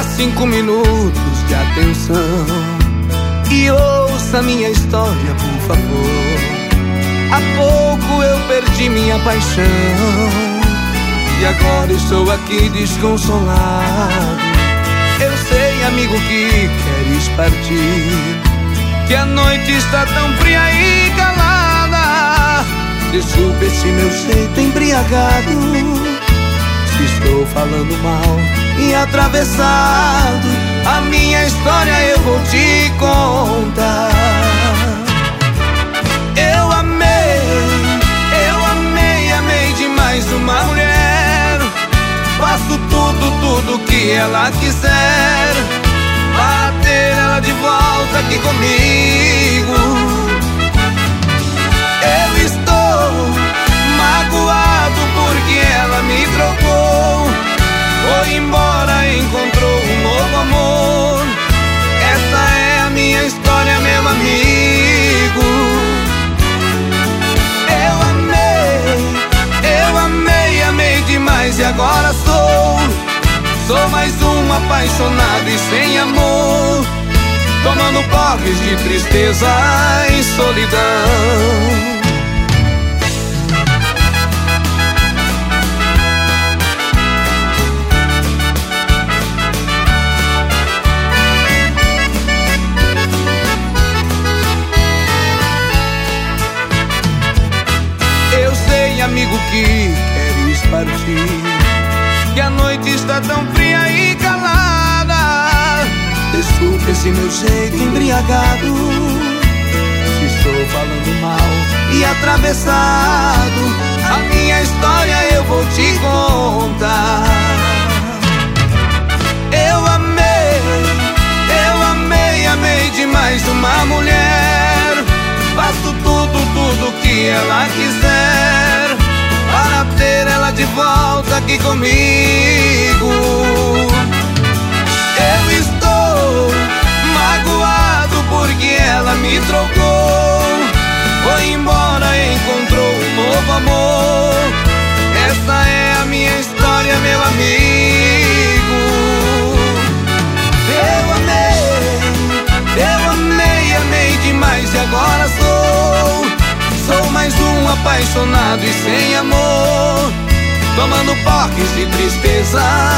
dá 5 minutos de atenção e ouça minha história, por favor. Há pouco eu perdi minha paixão e agora estou aqui desconsolado. Eu sei, amigo, que queres partir, que a noite está tão fria e calada. Desculpe esse meu jeito embriagado, se estou falando mal e atravessado. A minha história eu vou te contar. Eu amei demais uma mulher. Faço tudo que ela quiser para ter ela de volta aqui comigo. Eu estou magoado porque ela me trocou, foi embora, encontrou um novo amor. Essa é a minha história, meu amigo. Amei demais e agora sou mais um apaixonado e sem amor, tomando porres de tristeza e solidão. Amigo, que queres partir, que a noite está tão fria e calada. Desculpe esse meu jeito embriagado, se estou falando mal e atravessado. A minha história eu vou te contar. Eu amei demais uma mulher. Faço tudo que ela quiser para ter ela de volta aqui comigo. Eu estou magoado porque ela me trocou, foi embora, encontrou um novo amor. Essa é a minha história, meu amigo. Amei demais e agora sou mais um apaixonado e sem amor, tomando porres de tristeza